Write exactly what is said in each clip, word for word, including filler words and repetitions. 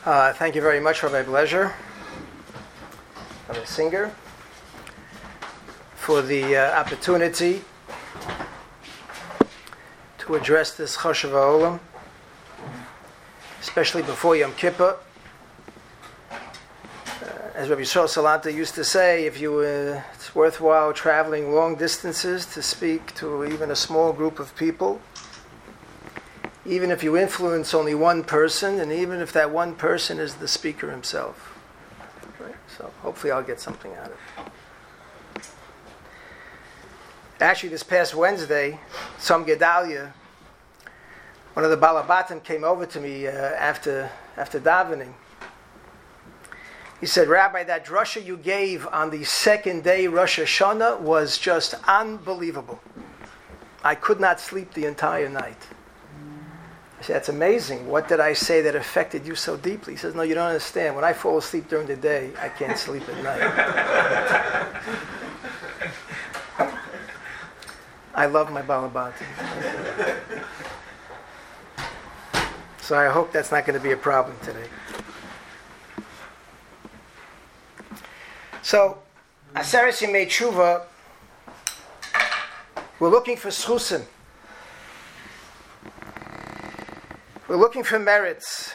Uh, thank you very much, Rabbi Blezer, Rabbi Singer, for the uh, opportunity to address this Choshev HaOlam, especially before Yom Kippur. Uh, as Rabbi Yisrael Salanta used to say, if you uh, it's worthwhile traveling long distances to speak to even a small group of people, even if you influence only one person, and even if that one person is the speaker himself. Right? So hopefully I'll get something out of it. Actually, this past Wednesday, some Gedalia, one of the Balabatim came over to me uh, after after davening. He said, Rabbi, that drasha you gave on the second day, Rosh Hashanah, was just unbelievable. I could not sleep the entire night. I said, that's amazing. What did I say that affected you so deeply? He says, no, you don't understand. When I fall asleep during the day, I can't sleep at night. I love my Balabati. So I hope that's not going to be a problem today. So, Aseret Yemei Tshuva, we're looking for schusim. We're looking for merits.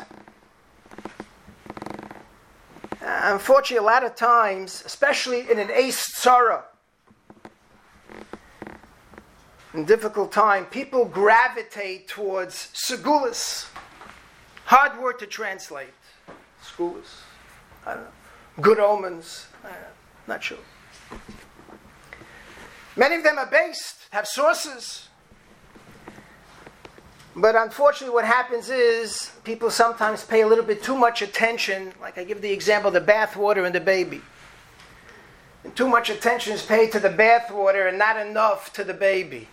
Uh, unfortunately, a lot of times, especially in an Eis Tzara, in difficult time, people gravitate towards segulas. Hard word to translate. Segulas. I don't know. Good omens. I don't know. Not sure. Many of them are based, have sources. But unfortunately what happens is people sometimes pay a little bit too much attention, like I give the example of the bath water and the baby. And too much attention is paid to the bath water and not enough to the baby.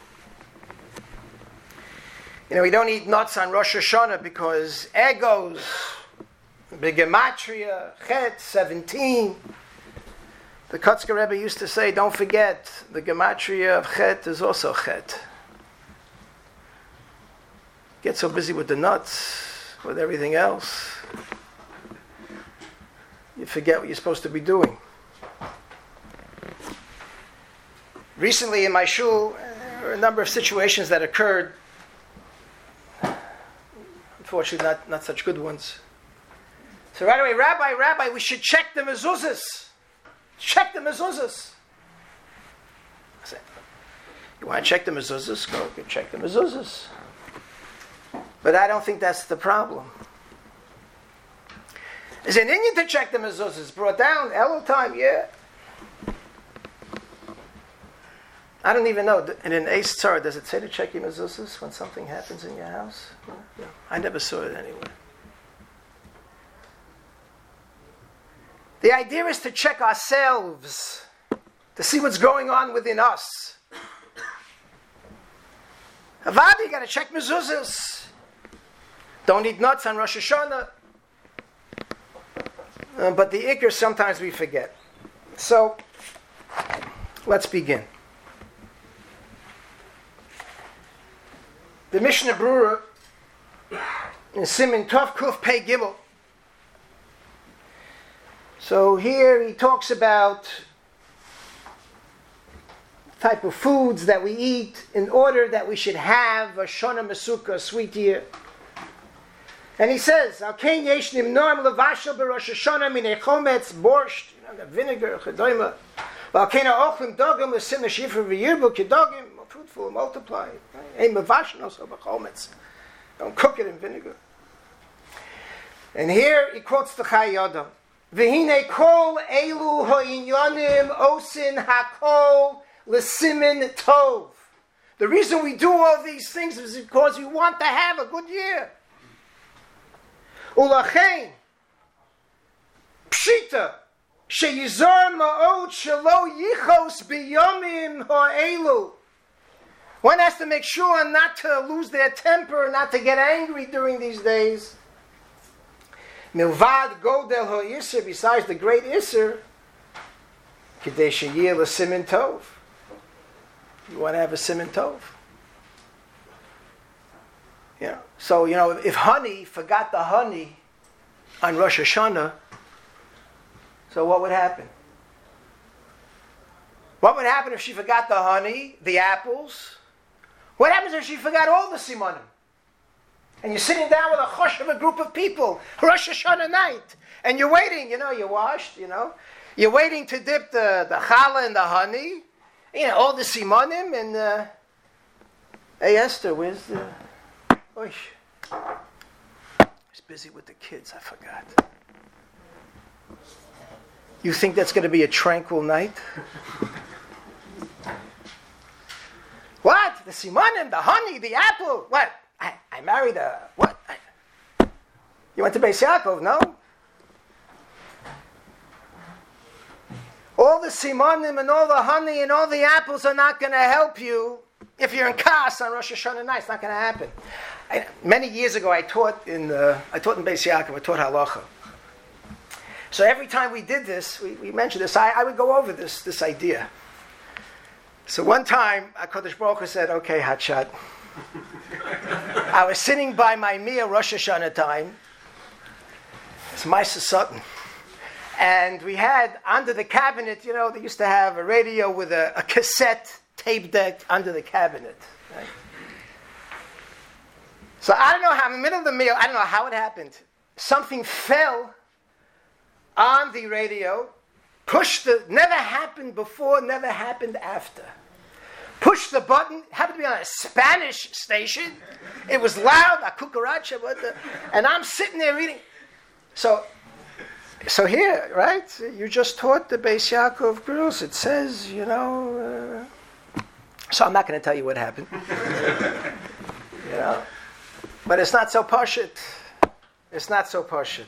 You know, we don't eat nuts on Rosh Hashanah because egos, the gematria, chet, seventeen. The Kotzker Rebbe used to say, don't forget, the gematria of chet is also chet. Get so busy with the nuts, with everything else, you forget what you're supposed to be doing. Recently in my shul, there were a number of situations that occurred. Unfortunately, not, not such good ones. So right away, Rabbi, Rabbi, we should check the mezuzahs. Check the mezuzahs. I said, you want to check the mezuzahs? Go, go check the mezuzahs. But I don't think that's the problem. Is an Indian to check the mezuzahs? It's brought down, Elul time, yeah. I don't even know. In an Eis Tzara, does it say to check your mezuzahs when something happens in your house? No, no. I never saw it anywhere. The idea is to check ourselves, to see what's going on within us. Avadi, you got to check mezuzahs. Don't eat nuts on Rosh Hashanah. Uh, but the ikr sometimes we forget. So, let's begin. The Mishnah Brura in Siman Tov Kuf Pei Gimel. So here he talks about the type of foods that we eat in order that we should have a Shona Mesuka, a sweet year. And he says, Al Kain Yesh Nimnoam Levashel B'Rosh Hashanah Minei Chometz Borscht, you know, the vinegar, Chedoima. Al Kain Ha'ochlim Dogim L'Sim Nashifra V'Yirbu Kedogim, fruitful, multiply. Ein Mevashel also B'Chometz. Don't cook it in vinegar. And here he quotes the Chai Yodam. V'hinei kol elu ha'inyanim osin hakol l'simin tov. The reason we do all these things is because we want to have a good year. Ulachein pshita sheyizor ma'od shelo yichos biyomim ha'elu. One has to make sure not to lose their temper, not to get angry during these days. Milvad godel ha'isser, besides the great isser, kidei sheyeh l'simin tov. You want to have a simin tov. You know, so, you know, if honey forgot the honey, on Rosh Hashanah, so what would happen? What would happen if she forgot the honey, the apples? What happens if she forgot all the simanim? And you're sitting down with a chosh of a group of people, Rosh Hashanah night, and you're waiting, you know, you're washed, you know. You're waiting to dip the, the challah and the honey, you know, all the simanim, and, uh, hey Esther, where's the, oish. I was busy with the kids, I forgot. You think that's going to be a tranquil night? What? The simanim, the honey, the apple. What? I, I married a... What? I, you went to Beis Yaakov, no? All the simanim and all the honey and all the apples are not going to help you if you're in Kas on Rosh Hashanah night. It's not going to happen. I, many years ago, I taught in uh, I taught in Beis Yaakov. I taught halacha. So every time we did this, we, we mentioned this. I, I would go over this this idea. So one time, HaKadosh Baruch Hu said, "Okay, Hatshad." I was sitting by my Mia Rosh Hashanah time. It's Maisa Sutton. And we had under the cabinet, you know, they used to have a radio with a, a cassette tape deck under the cabinet. Right? So I don't know how, in the middle of the meal, I don't know how it happened. Something fell on the radio, pushed the, never happened before, never happened after. Pushed the button, happened to be on a Spanish station. It was loud, a cucaracha, what the, and I'm sitting there reading. So, so here, right? You just taught the Beis Yaakov girls. It says, you know. Uh, so I'm not going to tell you what happened. You know, but it's not so pashut. It's not so pashut.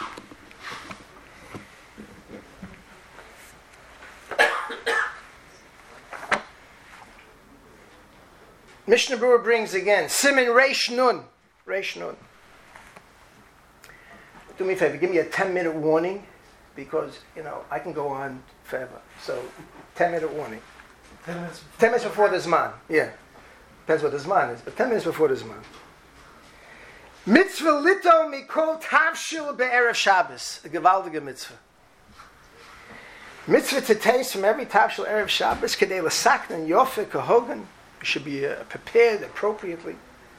Mishnah Berurah brings again, Simin Reish Nun. Reish Nun. Do me a favor, give me a ten-minute warning, because, you know, I can go on forever. So, ten-minute warning. Ten minutes before, ten minutes before the Zman. Yeah. Depends what the Zman is, but ten minutes before the Zman. Mitzvah lito mikol tavshil be'erev Shabbos. A gewaltige mitzvah. Mitzvah to taste from every tavshil erev Shabbos, kedei l'saknen yofe kahogan. Should be uh, prepared appropriately.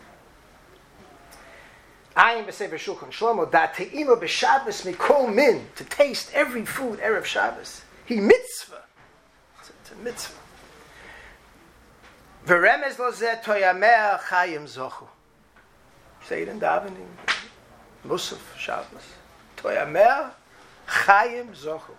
Ayin b'sefer Shulchan Shlomo da te'ilo b'Shabbos mikol min, to taste every food erev Shabbos. He mitzvah. It's a, it's a mitzvah. V'remez lo zeh toyamer chayim zochu. Say it in davening. Musaf Shabbos. Toyamer chayim zochu.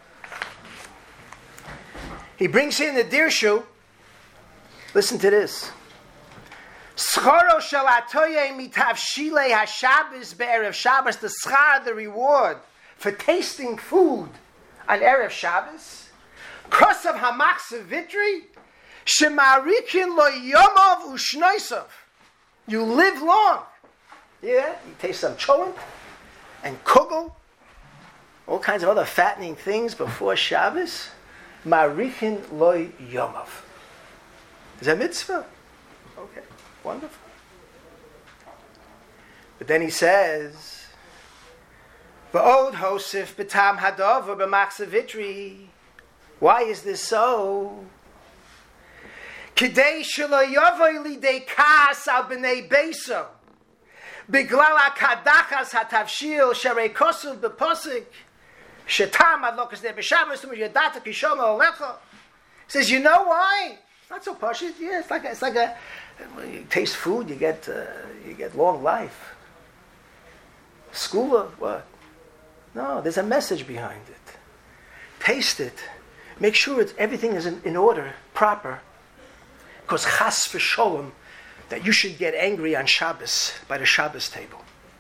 He brings in the dirshu. Listen to this. Scharo shel atoye mitavshilei haShabbos be'erev Shabbos. The schar, the reward for tasting food on erev Shabbos. Kosav hamachsav vitri shemarikin lo yomov ushnoisav. You live long. Yeah, you taste some cholent and kugel, all kinds of other fattening things before Shabbos. Marikin lo yomov. Is that mitzvah? Okay, wonderful. But then he says, "V'od hosif b'tam hadov b'machsav vitri." Why is this so? Kidei shelo yavoy lidei kas al b'nei beiso, b'glal hakadachas hatavshil sharei kosuv b'posik shetam ad lokas ne b'shabbos tu yadata kishom alecha. Says, you know why? It's not so posh. Yeah, it's like a, it's like a. When you taste food, you get uh, you get long life. School of what? No, there's a message behind it. Taste it. Make sure it's, everything is in, in order, proper. Because chas v'sholom, that you should get angry on Shabbos by the Shabbos table.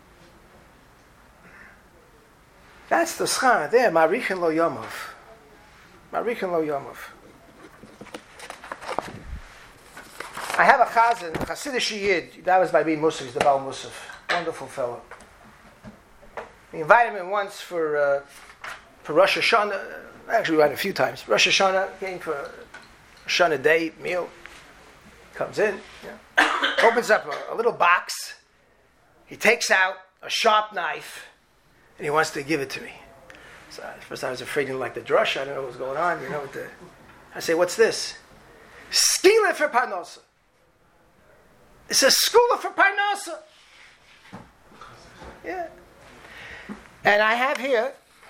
That's the schar there. Marichin lo yomov. Marichin lo yomov. I have a chazan, Hasidic Yid. That was by being Musaf. He's the Baal Musaf. Wonderful fellow. We invited him once for uh, for Rosh Hashanah. Actually, we went a few times. Rosh Hashanah came for a Hashanah day meal. Comes in, yeah. Opens up a, a little box. He takes out a sharp knife, and he wants to give it to me. So at first I was afraid he didn't like the drush. I don't know what was going on. You know what the? I say, what's this? Skila for Parnosa. It's a skula for Parnosa. Yeah. And I have here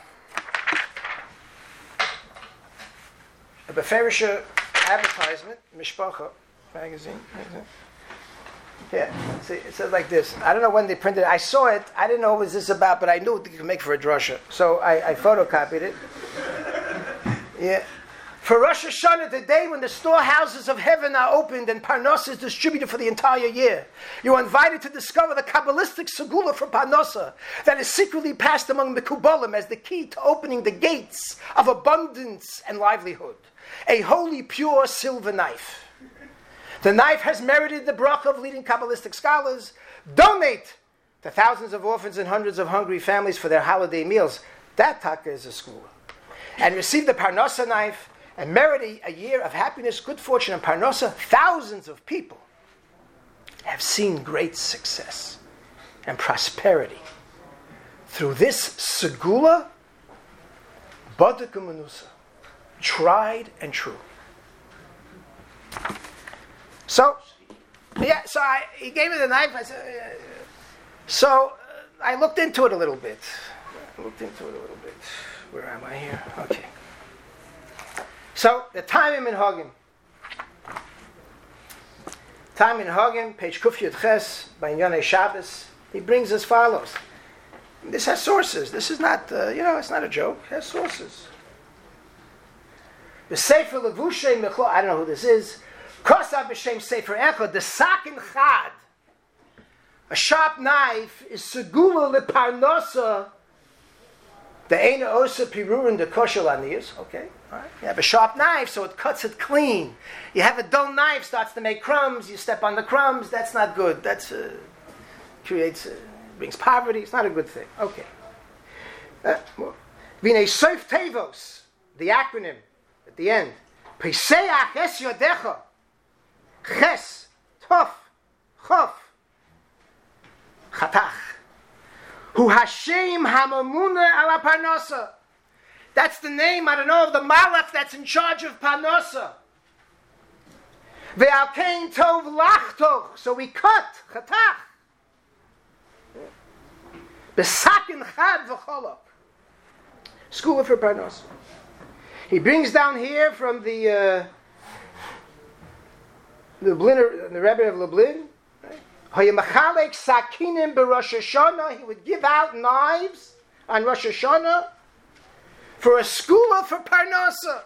a Beferisha advertisement, Mishpacha magazine. Yeah, see, it says like this. I don't know when they printed it. I saw it. I didn't know what was this about, but I knew what you could make for a drasha. So I, I photocopied it. Yeah. For Rosh Hashanah, the day when the storehouses of heaven are opened and Parnosa is distributed for the entire year, you are invited to discover the Kabbalistic segula for Parnosa that is secretly passed among Mekubalim as the key to opening the gates of abundance and livelihood. A holy, pure silver knife. The knife has merited the bracha of leading Kabbalistic scholars. Donate to thousands of orphans and hundreds of hungry families for their holiday meals. That taka is a segula. And receive the Parnosa knife and merit a year of happiness, good fortune, and Parnosa. Thousands of people have seen great success and prosperity through this segula, baduk u'menusa, tried and true. So, yeah, so I, he gave me the knife. I said, uh, so uh, I looked into it a little bit. I looked into it a little bit. Where am I here? Okay. So, the time in Minhagim. Time in Minhagim, page Kuf Yud Ches, by Yonei Shabbos, he brings as follows. This has sources. This is not, uh, you know, it's not a joke. It has sources. The Sefer Levushay Mechlo, I don't know who this is. Kosav b'shem Sefer Echad, the Sakin Chad. A sharp knife is segula leparnosa. The Eina Osa Pirurin the Kosher Laniyas. Okay, all right. You have a sharp knife, so it cuts it clean. You have a dull knife, starts to make crumbs. You step on the crumbs. That's not good. That's uh, creates, uh, brings poverty. It's not a good thing. Okay. V'nei Soif Tevos, the acronym at the end. Peseach es yodecha. Ches, Tof, Chof, Chatach. Hu Hashem Hamamuna ala Parnosa. That's the name, I don't know, of the Malach that's in charge of Parnosa. Ve'al kein tov lachtoch. So we cut, Chatach. Besakin chad v'cholok. School for Parnosa. He brings down here from the uh, Lublin, the Rebbe of Lublin, he would give out knives on Rosh Hashanah for a skula for Parnosa.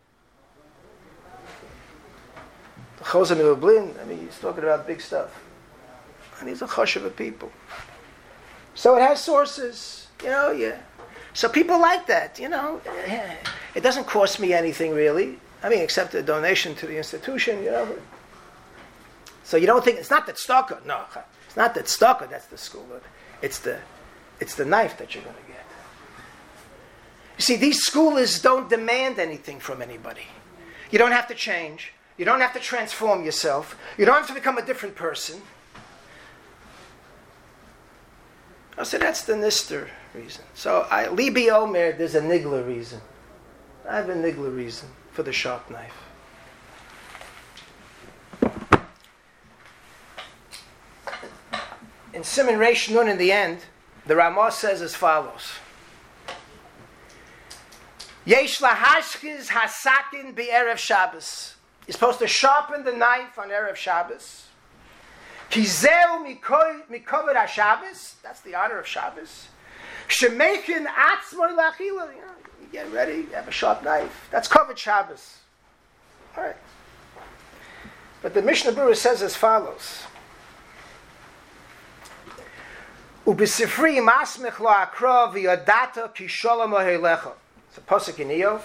The Chozan of Lublin, I mean, he's talking about big stuff. And he's a choshev of people. So it has sources, you know, yeah. So people like that, you know. It doesn't cost me anything, really. I mean, except a donation to the institution, you know. So you don't think, it's not that stalker. No, it's not that stalker, that's the school. It's the, it's the knife that you're going to get. You see, these scholars don't demand anything from anybody. You don't have to change. You don't have to transform yourself. You don't have to become a different person. I said, that's the Nister reason. So, I, Libi Omer, there's a Nigla reason. I have a Nigla reason for the sharp knife. In Siman Reish Nun, in the end, the Ramah says as follows. Yesh lahashkiz hasakin be'erev Shabbos. You're supposed to sharpen the knife on Erev Shabbos. Kizeu mikoved HaShabbos. That's the honor of Shabbos. Shemechin atzmor lachila. You get ready, you have a sharp knife. That's covered Shabbos. All right. But the Mishnah Berurah says as follows. Ubisifri masmich lo akra v'yodata ki sholom ohelecha. It's a pasuk in Eov.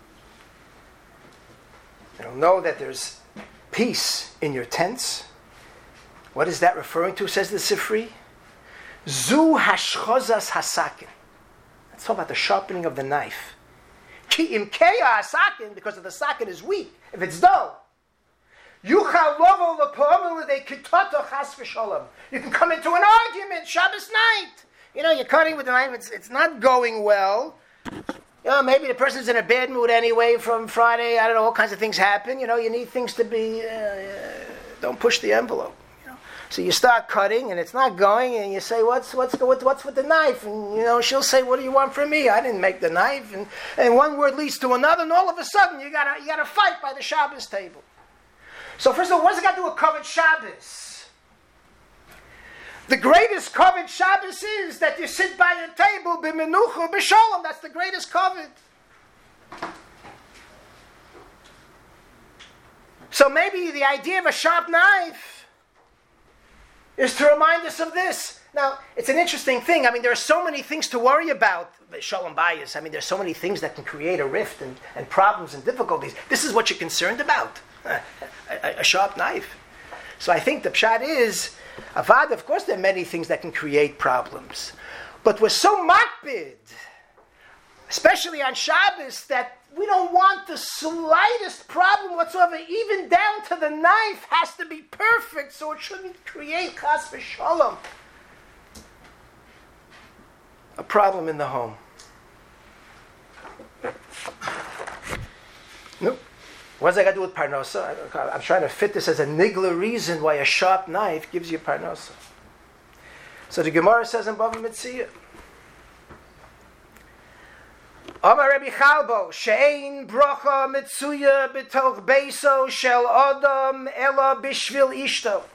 You'll know that there's peace in your tents. What is that referring to, says the Sifri? Zu hashchozas hasakin. Let's talk about the sharpening of the knife. Ki imkeya hasakin, because if the sakin is weak, if it's dull, you can come into an argument Shabbos night. you know, you're cutting with the knife, it's, it's not going well. You know, maybe the person's in a bad mood anyway from Friday. I don't know, all kinds of things happen. You know, you need things to be, uh, don't push the envelope. You know? So you start cutting and it's not going, and you say, what's what's what's, what's with the knife? And, you know, she'll say, what do you want from me? I didn't make the knife. And, and one word leads to another, and all of a sudden you got you got to fight by the Shabbos table. So first of all, what's it got to do with Kavod Shabbos? The greatest Kavod Shabbos is that you sit by a table, b'menucha, b'sholom. That's the greatest Kavod. So maybe the idea of a sharp knife is to remind us of this. Now, it's an interesting thing. I mean, there are so many things to worry about. Shalom bayis. I mean, there's so many things that can create a rift and, and problems and difficulties. This is what you're concerned about. A, a, a sharp knife. So I think the pshat is, avad, of course there are many things that can create problems. But we're so makbid, especially on Shabbos, that we don't want the slightest problem whatsoever, even down to the knife has to be perfect, so it shouldn't create chas v'shalom a problem in the home. Nope. What does that got to do with parnosa? I'm trying to fit this as a nigla reason why a sharp knife gives you parnosa. So the Gemara says in Bava Metzia, Amar Rabbi Chalbo, she'ein brocha mitzuya b'toch beiso shel adam ela bishvil ishto.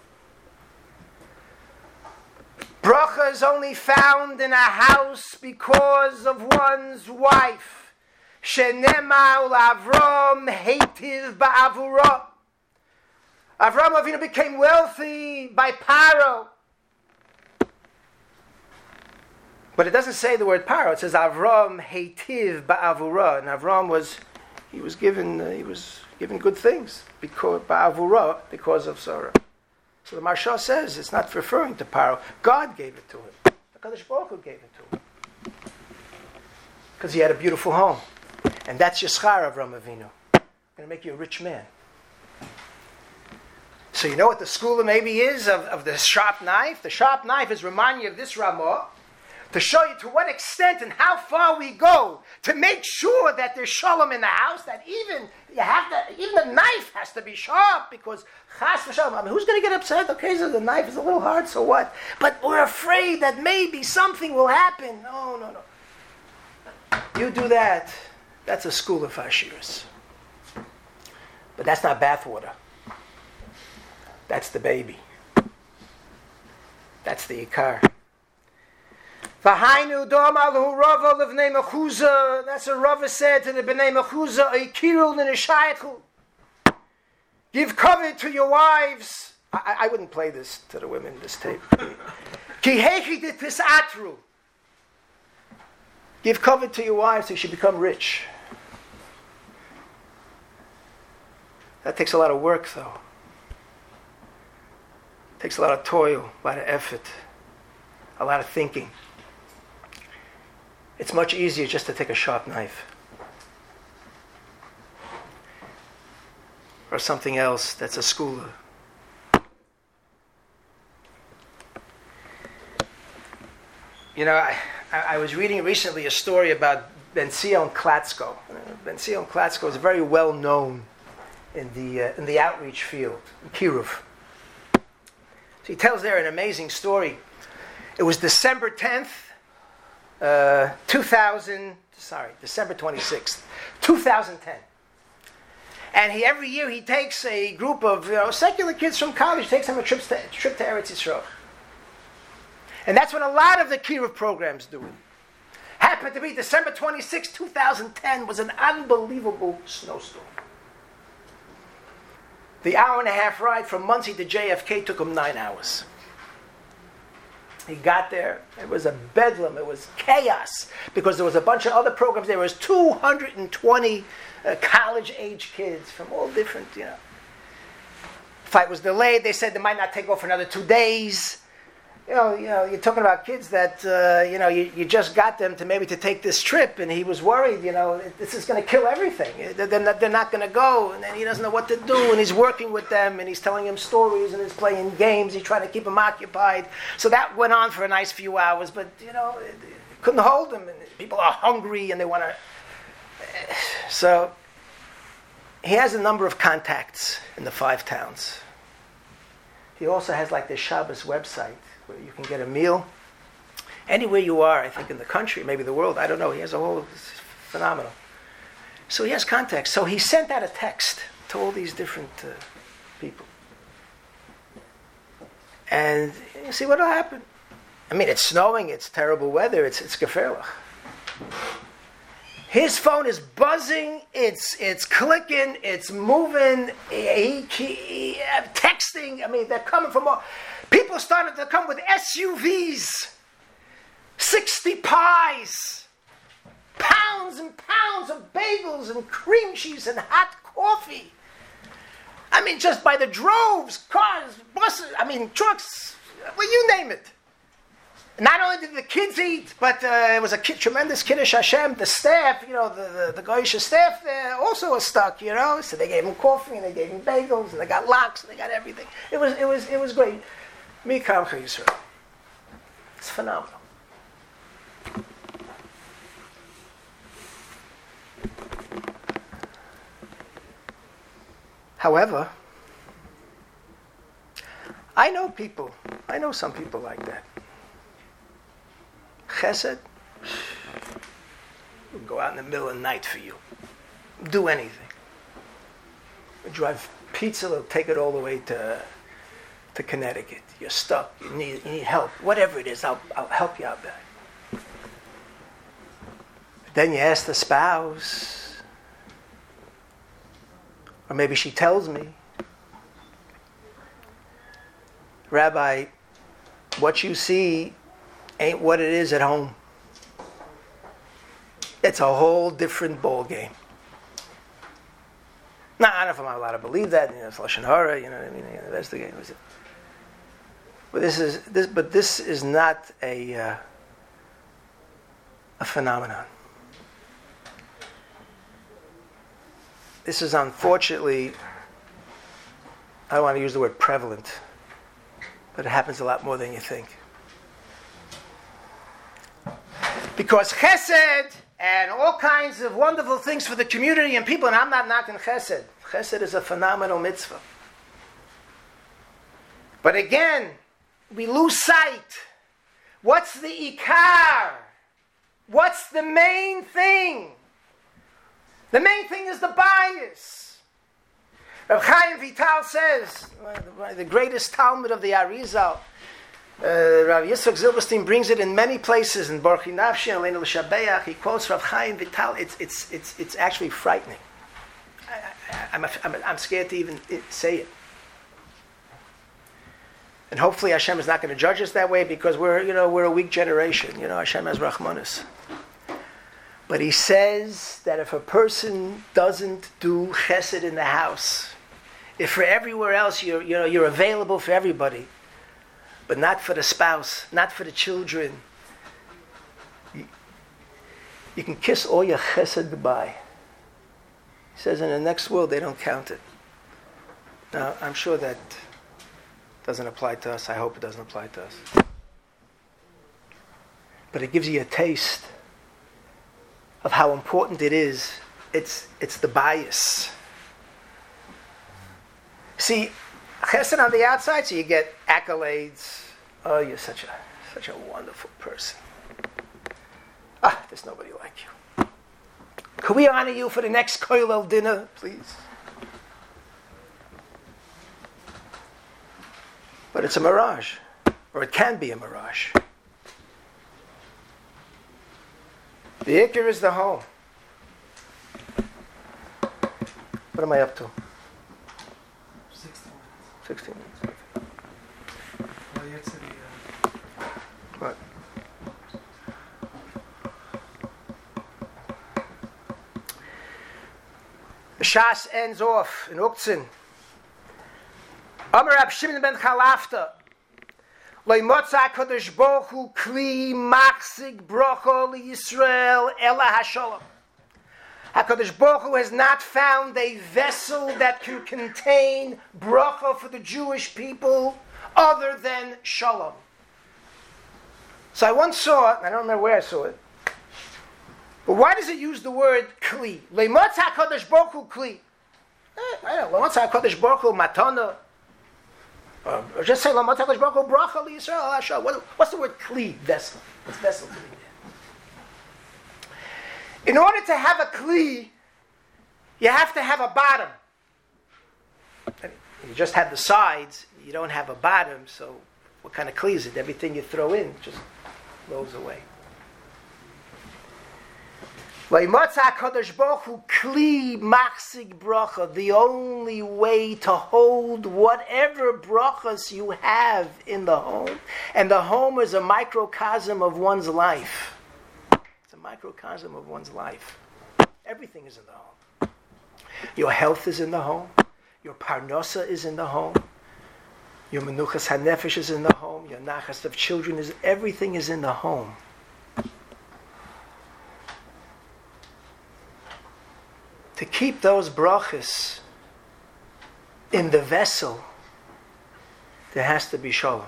Bracha is only found in a house because of one's wife. Shenemar Avram heitiv ba'avura. Avram Avinu became wealthy by Paro. But it doesn't say the word Paro. It says Avram heitiv ba'avura, and Avram was he was given uh, he was given good things because ba'avura because of Sarah. So the Maharsha says it's not referring to Paro. God gave it to him. HaKadosh Baruch Hu gave it to him because he had a beautiful home. And that's your schar, Avram Avinu. Going to make you a rich man. So you know what the skula maybe is of, of the sharp knife? The sharp knife is reminding you of this Ramah to show you to what extent and how far we go to make sure that there's shalom in the house, that even you have to, even the knife has to be sharp because chas v'shalom. I mean, who's going to get upset? Okay, so the knife is a little hard, so what? But we're afraid that maybe something will happen. No, no, no. You do that. That's a school of Ashiras. But that's not bathwater. That's the baby. That's the Ikar. V'hainu do'amalu Rava l'vnei Mechuza. That's what Rava said to the Bnei Mechuza. Ikiru l'neshaychu. Give cover to your wives. I, I wouldn't play this to the women, this tape. Ki hechi tisatru. Give cover to your wives so you should become rich. That takes a lot of work, though. It takes a lot of toil, a lot of effort, a lot of thinking. It's much easier just to take a sharp knife. Or something else that's a skula. You know, I, I was reading recently a story about Ben Zion Klatsko. Ben Zion Klatsko is very well known in the uh, in the outreach field, in Kiruv. So he tells there an amazing story. It was December tenth, uh, two thousand. Sorry, December twenty-sixth, two thousand ten. And he every year he takes a group of you know, secular kids from college, takes them a trip to trip to Eretz Yisrael. And that's what a lot of the Kiruv programs do. Happened to be December twenty-sixth, two thousand ten, was an unbelievable snowstorm. The hour and a half ride from Monsey to J F K took him nine hours. He got there. It was a bedlam. It was chaos because there was a bunch of other programs. There was two hundred twenty uh, college-age kids from all different, you know. Flight was delayed. They said they might not take off for another two days. you know, you know, you're talking about kids that, uh, you know, you, you just got them to maybe to take this trip, and he was worried, you know, this is going to kill everything. They're not, they're not going to go, and then he doesn't know what to do, and he's working with them, and he's telling them stories, and he's playing games, he's trying to keep them occupied. So that went on for a nice few hours, but, you know, it, it couldn't hold them, and people are hungry, and they want to... So, he has a number of contacts in the five towns. He also has like the Shabbos website, where you can get a meal anywhere you are, I think in the country, maybe the world, I don't know. He has a whole, it's phenomenal. So he has contacts. So he sent out a text to all these different uh, people. And you see what will happen. I mean, it's snowing, it's terrible weather, it's it's gefährlich. His phone is buzzing, it's it's clicking, it's moving, he, he, he, texting. I mean, they're coming from all... People started to come with S U Vs, sixty pies, pounds and pounds of bagels and cream cheese and hot coffee. I mean, just by the droves, cars, buses, I mean, trucks, well, you name it. Not only did the kids eat, but uh, it was a kid, tremendous Kiddush Hashem. The staff, you know, the, the, the Goyish staff there also was stuck, you know. So they gave him coffee and they gave him bagels and they got lox and they got everything. It was, it was, it was great. Mikam Yisrael. It's phenomenal. However, I know people, I know some people like that. Chesed, we'll go out in the middle of the night for you. Do anything. We drive pizza, they'll take it all the way to to Connecticut. You're stuck, you need you need help. Whatever it is, I'll I'll help you out there. Then you ask the spouse, or maybe she tells me, Rabbi, what you see ain't what it is at home. It's a whole different ball game. Now, I don't know if I'm allowed to believe that. You know, it's Lashon Hara. You know what I mean? You know, that's the game. But this is this. But this is not a uh, a phenomenon. This is unfortunately, I don't want to use the word prevalent, but it happens a lot more than you think. Because chesed and all kinds of wonderful things for the community and people, and I'm not knocking chesed. Chesed is a phenomenal mitzvah. But again, we lose sight. What's the ikar? What's the main thing? The main thing is the bias. Rav Chaim Vital says, the greatest Talmud of the Arizal, Uh, Rav Yitzchak Zilberstein brings it in many places in Borchi Nafshi and Leinu L'Shabeach. He quotes Rav Chaim Vital. It's it's it's it's actually frightening. I, I, I'm, I'm I'm scared to even say it. And hopefully Hashem is not going to judge us that way because we're you know we're a weak generation. You know Hashem has Rachmanis. But he says that if a person doesn't do Chesed in the house, if for everywhere else you're you know you're available for everybody, but not for the spouse, not for the children. You, you can kiss all your chesed goodbye. He says in the next world they don't count it. Now, I'm sure that doesn't apply to us. I hope it doesn't apply to us. But it gives you a taste of how important it is. It's, it's the bias. See, chesed on the outside, so you get accolades. Oh, you're such a such a wonderful person. Ah, there's nobody like you. Could we honor you for the next kollel dinner, please? But it's a mirage, or it can be a mirage. The ikar is the home. What am I up to? sixteen minutes. Well, yet to the, uh... What? The Shas ends off in Uktzin. Amar Rab Shimon ben Chalafta. Leimotza Kodesh Baruch Hu Kli Machzik Brocho LiYisrael Ela HaSholom. HaKadosh Baruch Hu has not found a vessel that can contain bracha for the Jewish people other than Shalom. So I once saw it, I don't remember where I saw it, but why does it use the word Kli? Leimotza HaKadosh Baruch Hu Kli. Eh, I don't know, Leimotza HaKadosh Baruch Hu Matana. Or just say Leimotza HaKadosh Baruch Hu Bracha LiYisrael Ela HaSholom. What, what's the word Kli? Vessel. What's vessel to me? In order to have a kli, you have to have a bottom. You just have the sides, you don't have a bottom, so what kind of kli is it? Everything you throw in just rolls away. The only way to hold whatever brachas you have in the home, and the home is a microcosm of one's life. Microcosm of one's life. Everything is in the home. Your health is in the home. Your parnosa is in the home. Your menuchas hanefesh is in the home. Your nachas of children is, everything is in the home. To keep those brachas in the vessel, there has to be shalom.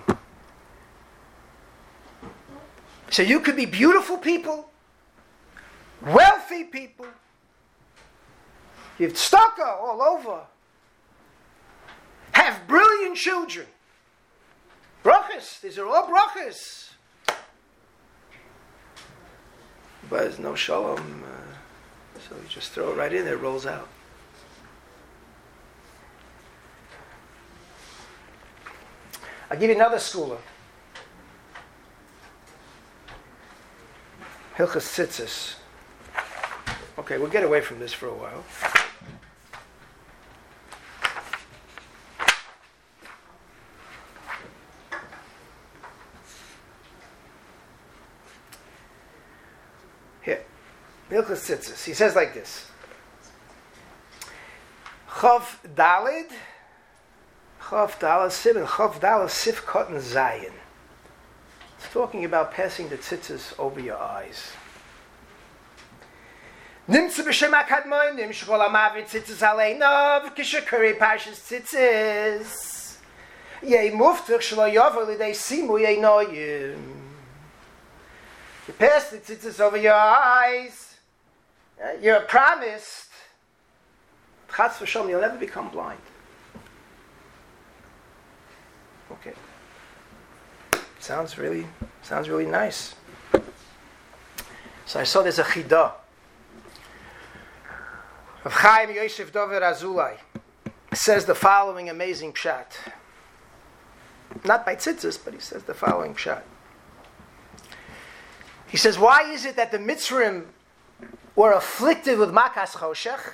So you could be beautiful people, wealthy people, you have stucco all over, have brilliant children. Brachas, these are all brachas. But there's no shalom, uh, so you just throw it right in there, it rolls out. I'll give you another schooler. Hilchas Tzitzis. Okay, we'll get away from this for a while. Here, Hilchas Tzitzis. He says like this: Chav Dalid, Chav Dalid Sif, and Chav Dalid Sif Cotton Zayin. It's talking about passing the tzitzis over your eyes. Nimtze b'shem akadmonim shchol hamavet tzitzis aleinov kishakuri pashas tzitzis yei muftach shlo yover lidei simu yei noyim. You pass the tzitzis over your eyes, you're promised Chas v'shalom, you'll never become blind. Okay. Sounds really, sounds really nice. So I saw there's a chidah of Chaim Yosef Dover Azulai. It says the following amazing pshat. Not by tzitzis, but he says the following pshat. He says, why is it that the Mitzrim were afflicted with makas choshech?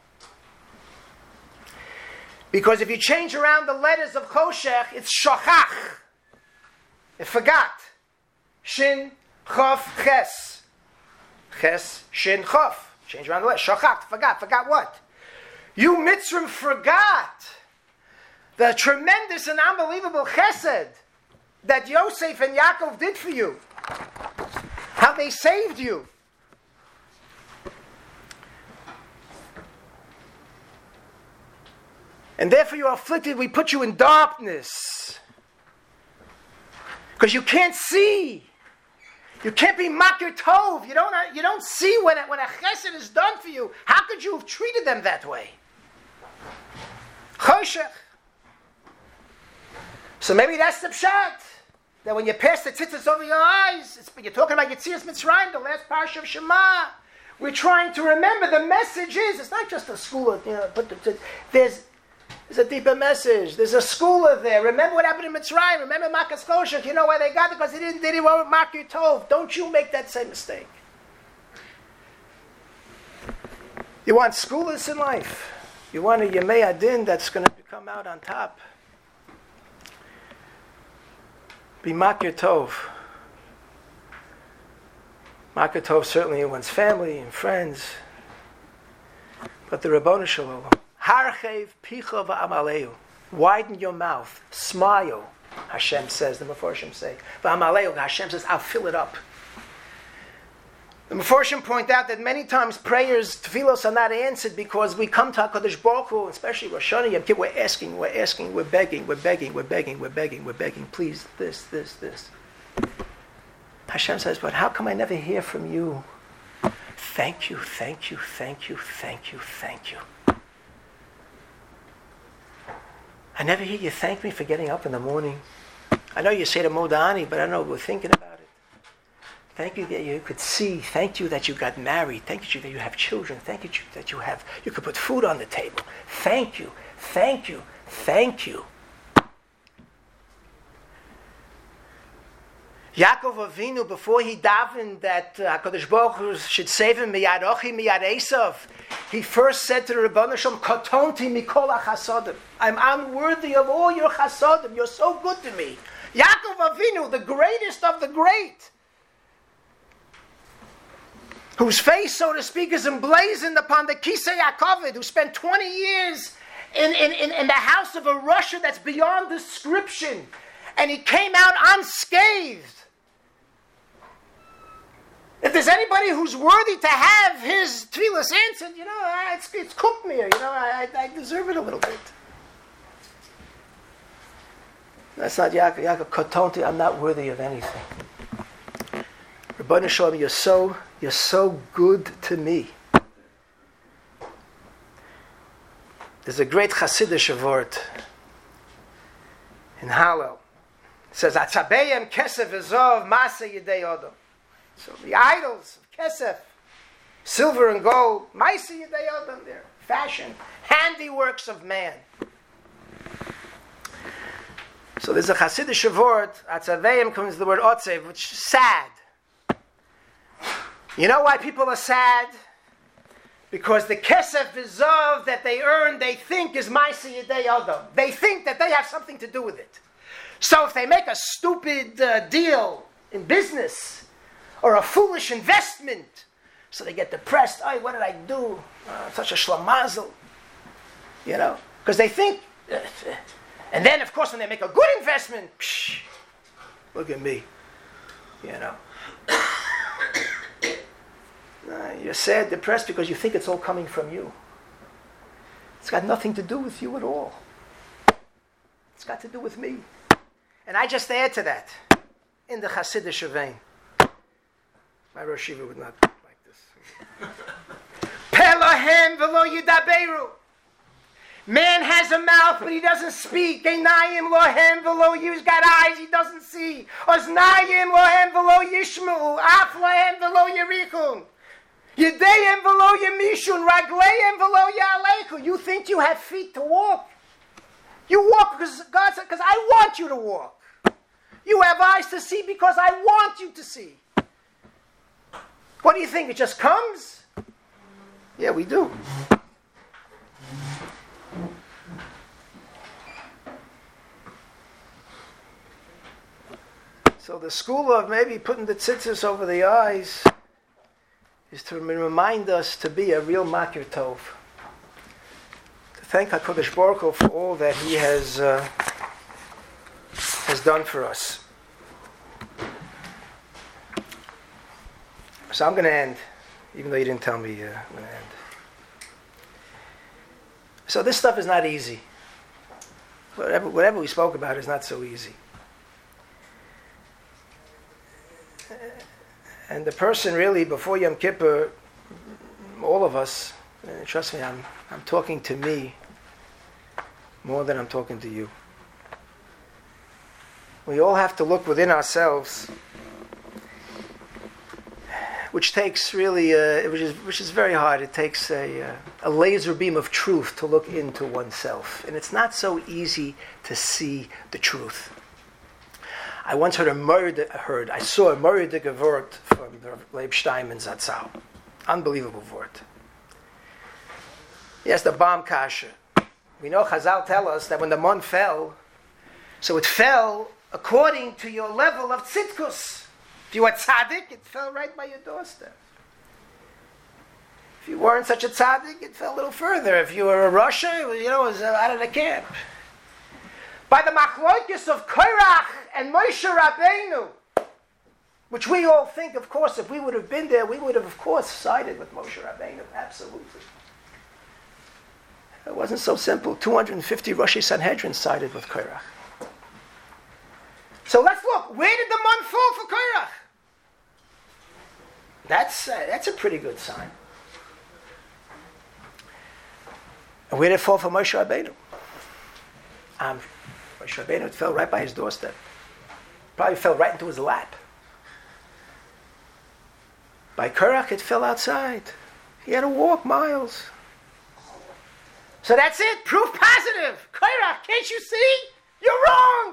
Because if you change around the letters of choshech, it's shochach. It forgot. Shin, chof, ches. Ches, shin, chof. Change around the letters. Shochach, forgot. Forgot what? You Mitzrim forgot the tremendous and unbelievable chesed that Yosef and Yaakov did for you. How they saved you. And therefore you are afflicted, we put you in darkness. Because you can't see. You can't be makir tov. You don't, you don't see when a, when a chesed is done for you. How could you have treated them that way? Choshech. So maybe that's the pshat. That when you pass the tzitzis over your eyes, it's, you're talking about Yetzias Mitzrayim, the last parsha of Shema. We're trying to remember the message is, it's not just a school of, you know, put the, there's, there's a deeper message. There's a school of there. Remember what happened in Mitzrayim. Remember Makas Choshech. You know why they got it? Because they didn't, they didn't want to mark your tov. Don't you make that same mistake. You want schoolers in life. You want a Yemei Adin that's going to come out on top. Be makir tov. Makir tov certainly in one's family and friends. But the Rabbanu Shalom. Harchev picha v'amaleu. Widen your mouth. Smile. Hashem says, the Meforshim say. V'amaleu, Hashem says, I'll fill it up. The Meforshim point out that many times prayers, tefillos, are not answered because we come to HaKadosh Baruch Hu, especially Rosh Hashanah, Yom Kippur, we're asking, we're asking, we're begging, we're begging, we're begging, we're begging, we're begging, please, this, this, this. Hashem says, but how come I never hear from you? Thank you, thank you, thank you, thank you, thank you. I never hear you thank me for getting up in the morning. I know you say to Modani, but I don't know, we're thinking about it. Thank you that you could see. Thank you that you got married. Thank you that you have children. Thank you that you have, you could put food on the table. Thank you, thank you, thank you. Yaakov Avinu, before he davened that uh, HaKadosh Baruch Hu should save him, miyad ochi, miyad Esav, he first said to the Rebbeinu Shalom, katonti mikol hachasodim. I'm unworthy of all your chasodim. You're so good to me. Yaakov Avinu, the greatest of the great, whose face, so to speak, is emblazoned upon the Kisei HaKavod, who spent twenty years in, in, in, in the house of a Russia that's beyond description, and he came out unscathed. If there's anybody who's worthy to have his tefillas answered, you know, it's, it's cooked me, you know, I, I deserve it a little bit. That's not Yaakov. Yaakov, katonti, I'm not worthy of anything. Rebbeinu Shalom, you're so, you're so good to me. There's a great Chassidish word in Hallel. It says, Atzabeyem kesef ezov masa yedei odom. So the idols of kesef, silver and gold, masa yedei odom, they're fashion, handiworks of man. So there's a Chassidish word, Atzabeyem comes the word otzev, which is sad. You know why people are sad? Because the kesef v'zav that they earn, they think is ma'aseh yedei adam. They think that they have something to do with it. So if they make a stupid uh, deal in business or a foolish investment, so they get depressed. Oh, what did I do? Uh, such a shlamazel. You know? Because they think... Uh, and then, of course, when they make a good investment, psh, look at me. You know? Uh, you're sad, depressed because you think it's all coming from you. It's got nothing to do with you at all. It's got to do with me. And I just add to that, in the Chassidish vein. My Rosh Yeshiva would not like this. Pelahem v'lo yidaberu. Man has a mouth, but he doesn't speak. Einayim lohem v'lo yishmu. He's got eyes, he doesn't see. Oznayim lohem v'lo yishmu. Af lohem v'lo yerichun. Yedeyim v'lo yemishun, ragleim v'lo ya'alechu. You think you have feet to walk. You walk because God said, because I want you to walk. You have eyes to see because I want you to see. What do you think? It just comes? Yeah, we do. So the school of maybe putting the tzitzis over the eyes is to remind us to be a real makir tov. To thank HaKadosh Baruch Hu for all that He has uh, has done for us. So I'm going to end, even though you didn't tell me uh, I'm going to end. So this stuff is not easy. Whatever, whatever we spoke about is not so easy. And the person really, before Yom Kippur, all of us, uh, trust me, I'm, I'm talking to me more than I'm talking to you. We all have to look within ourselves, which takes really, uh, which is which is very hard. It takes a, uh, a laser beam of truth to look into oneself. And it's not so easy to see the truth. I once heard a murder, heard, I saw a murder word from the Leib Steinman Zatzal. Unbelievable word. Yes, the bomb kasha. We know Chazal tell us that when the mon fell, so it fell according to your level of tzidkus. If you were tzaddik, it fell right by your doorstep. If you weren't such a tzaddik, it fell a little further. If you were a Russia, you know, it was out of the camp. by the machlokes of Korach and Moshe Rabbeinu, which we all think, of course, if we would have been there, we would have, of course, sided with Moshe Rabbeinu. Absolutely. It wasn't so simple. two hundred fifty Rosh Sanhedrin sided with Korach. So let's look. Where did the month fall for Korach? That's, uh, that's a pretty good sign. And where did it fall for Moshe Rabbeinu? Um, Moshe Rabbeinu, it fell right by his doorstep. Probably fell right into his lap. By Korach, it fell outside. He had to walk miles. So that's it. Proof positive. Korach, can't you see? You're wrong.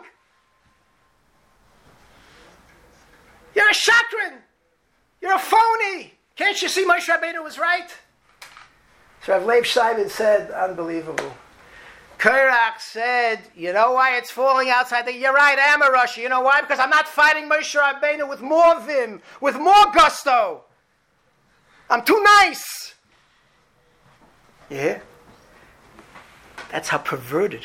You're a shakran. You're a phony. Can't you see Moshe Rabbeinu was right? So Rav Leib Simon said, unbelievable. Korach said, you know why it's falling outside? The, You're right, I am a Russia. You know why? Because I'm not fighting Moshe Rabbeinu with more vim, with more gusto. I'm too nice. Yeah? That's how perverted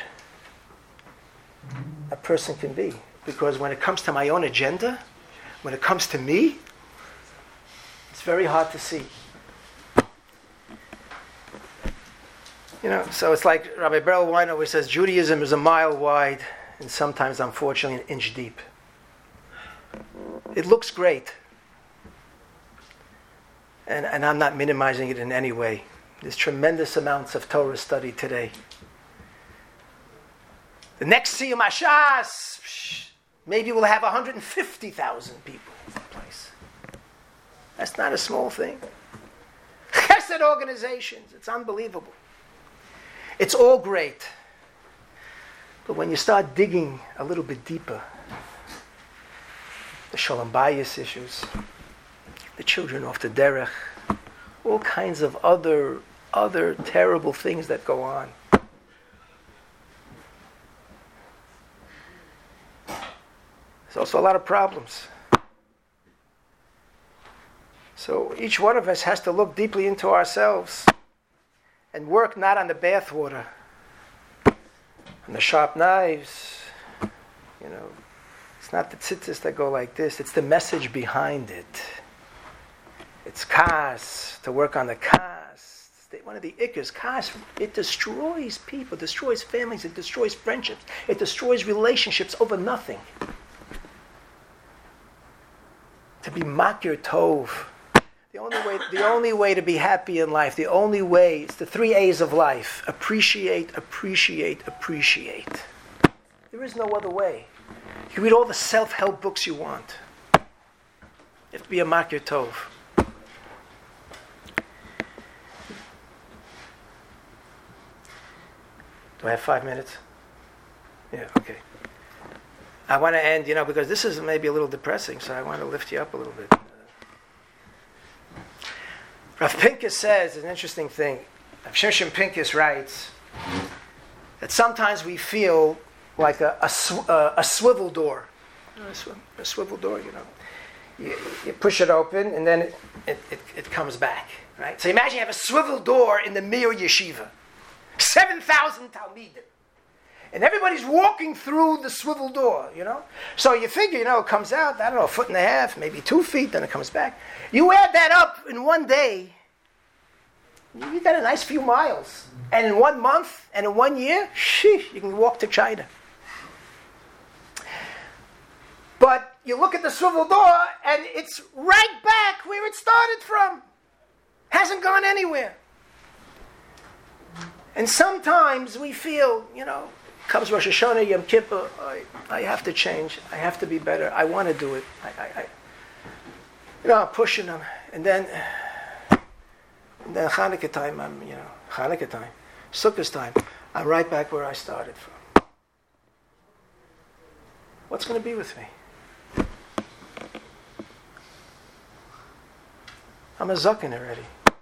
a person can be. Because when it comes to my own agenda, when it comes to me, it's very hard to see. You know, so it's like Rabbi Beryl Weiner always says, Judaism is a mile wide and sometimes, unfortunately, an inch deep. It looks great. And, and I'm not minimizing it in any way. There's tremendous amounts of Torah study today. The next Siyum Hashas, maybe we'll have one hundred fifty thousand people in the place. That's not a small thing. Chesed organizations, it's unbelievable. It's all great. But when you start digging a little bit deeper, the Shalom Bayis issues, the children off the derech, all kinds of other, other terrible things that go on. There's also a lot of problems. So each one of us has to look deeply into ourselves and work not on the bathwater, on the sharp knives. You know, it's not the tzitzis that go like this. It's the message behind it. It's kas, to work on the kas. It's one of the ikkas, kas, it destroys people, destroys families, it destroys friendships, it destroys relationships over nothing. To be makir tov. The only way, the only way to be happy in life, the only way, it's the three A's of life. Appreciate, appreciate, appreciate. There is no other way. You can read all the self-help books you want. You have to be a makir tov. Do I have five minutes? Yeah, okay. I want to end, you know, because this is maybe a little depressing, so I want to lift you up a little bit. Rav Pincus says an interesting thing. Rav Shimshon Pincus writes that sometimes we feel like a, a, sw- uh, a swivel door. You know, a, sw- a swivel door, you know. You, you push it open and then it, it, it, it comes back, right? So imagine you have a swivel door in the Mir Yeshiva. seven thousand Talmidim. And everybody's walking through the swivel door, you know? So you figure, you know, it comes out, I don't know, a foot and a half, maybe two feet, then it comes back. You add that up in one day, you got a nice few miles. And in one month, and in one year, sheesh, you can walk to China. But you look at the swivel door, and it's right back where it started from. Hasn't gone anywhere. And sometimes we feel, you know, comes Rosh Hashanah, Yom Kippur, I, I have to change. I have to be better. I want to do it. I, I, I, you know, I'm pushing them. And then, and then Hanukkah time, I'm, you know, Hanukkah time, Sukkot time, I'm right back where I started from. What's going to be with me? I'm a Zaken already.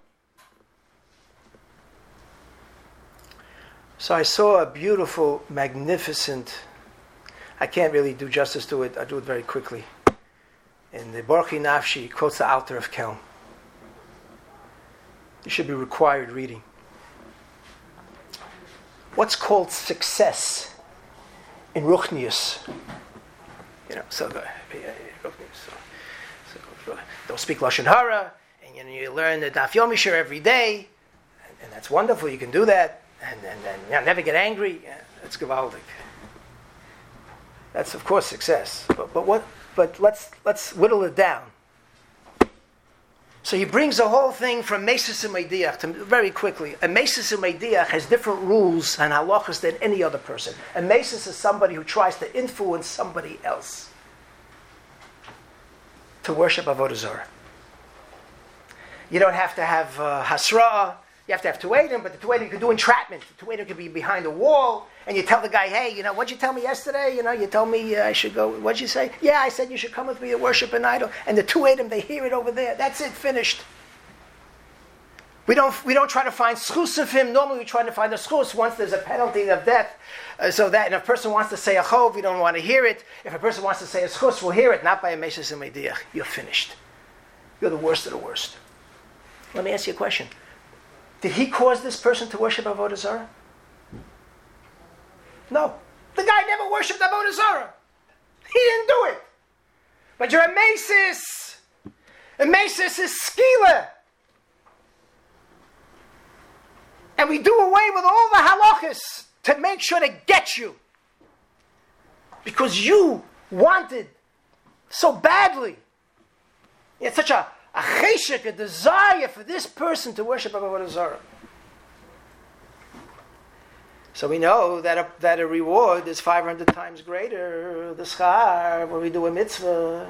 So I saw a beautiful, magnificent, I can't really do justice to it, I'll do it very quickly. In the Borchi Nafshi, quotes the Alter of Kelm. It should be required reading. What's called success in Ruchnius. You know, so, uh, so, so don't speak Lashon Hara, and you know, you learn the Daf Yomishir every day, and, and that's wonderful. You can do that, and and, and you know, never get angry. Yeah, that's gewaldig. That's of course success. But but what? But let's let's whittle it down. So he brings the whole thing from Mesis U'Meidiach to very quickly. A Mesis U'Meidiach has different rules and halachas than any other person. A Mesis is somebody who tries to influence somebody else to worship Avodah Zarah. You don't have to have uh, Hasra. You have to have Tuedim, but the Tuedim you can do entrapment. The Tuedim could be behind a wall, and you tell the guy, hey, you know, what'd you tell me yesterday? You know, you told me uh, I should go, what'd you say? Yeah, I said you should come with me to worship an idol. And the Tuedim, they hear it over there. That's it, finished. We don't we don't try to find schus of him. Normally we try to find a schus once there's a penalty of death. Uh, so that, and if a person wants to say a chov, we don't want to hear it. If a person wants to say a schus, we'll hear it, not by a Mesis U'Meidiach. You're finished. You're the worst of the worst. Let me ask you a question. Did he cause this person to worship Avodah Zarah? No. The guy never worshipped Avodah Zarah. He didn't do it. But you're a Mesis. A Mesis is skila. And we do away with all the halachas to make sure to get you. Because you wanted so badly. You had such a A cheshek, a desire for this person to worship Avodah Zarah. So we know that a, that a reward is five hundred times greater, the schar, when we do a mitzvah.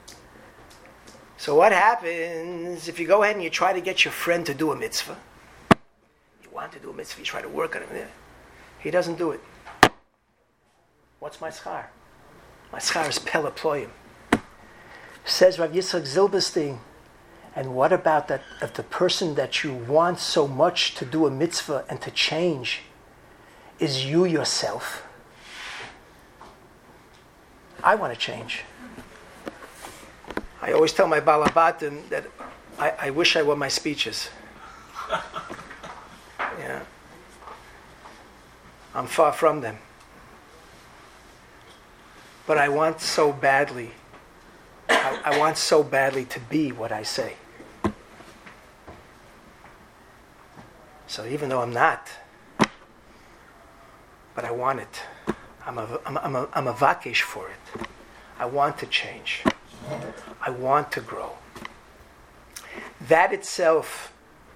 So what happens if you go ahead and you try to get your friend to do a mitzvah? You want to do a mitzvah, you try to work on him. He doesn't do it. What's my schar? My schar is Pele Ployim. Says Rav Yitzchak Zilberstein, and what about that of the person that you want so much to do a mitzvah and to change is you yourself? I want to change. I always tell my balabatim that I, I wish I were my speeches. Yeah. I'm far from them. But I want so badly, I, I want so badly to be what I say. So even though I'm not, but I want it. I'm a, I'm, I'm a, I'm a vakesh for it. I want to change. I want to grow. That itself,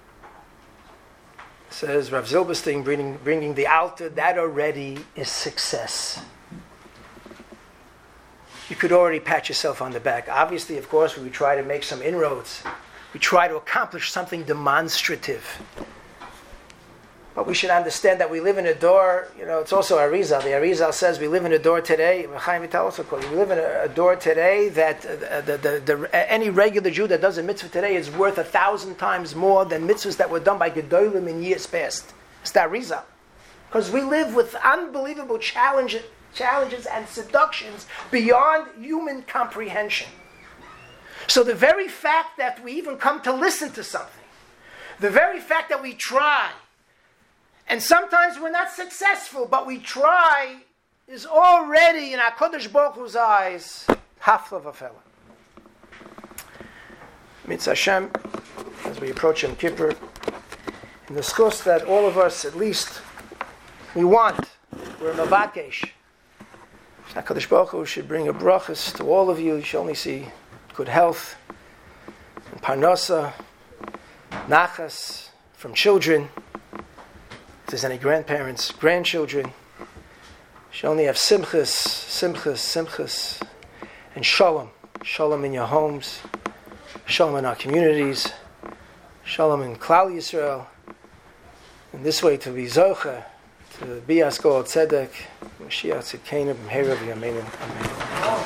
says Rav Zilberstein, bringing, bringing the altar, that already is success. You could already pat yourself on the back. Obviously, of course, we try to make some inroads. We try to accomplish something demonstrative. But we should understand that we live in a door, you know, it's also Arizal. The Arizal says we live in a door today, Chaim Vital also called it, we live in a, a door today that uh, the, the, the, the, any regular Jew that does a mitzvah today is worth a thousand times more than mitzvahs that were done by Gedolim in years past. It's the Arizal. Because we live with unbelievable challenges, challenges and seductions beyond human comprehension. So the very fact that we even come to listen to something, the very fact that we try, and sometimes we're not successful, but we try, is already in HaKadosh Baruch Hu's eyes, half of a fellow. Mitzvah Hashem, as we approach Yom Kippur, and discuss that all of us, at least, we want, we're Mavakesh. HaKadosh Baruch Hu should bring a brachas to all of you. You should only see good health, and parnasa, nachas from children. If there's any grandparents, grandchildren, should only have simchas, simchas, simchas, and shalom. Shalom in your homes, shalom in our communities, shalom in Klal Yisrael. And this way to be zocha, to be Askol Tzedek, Mashiach Tzidkenu, B'mheira B'yameinu. Amen.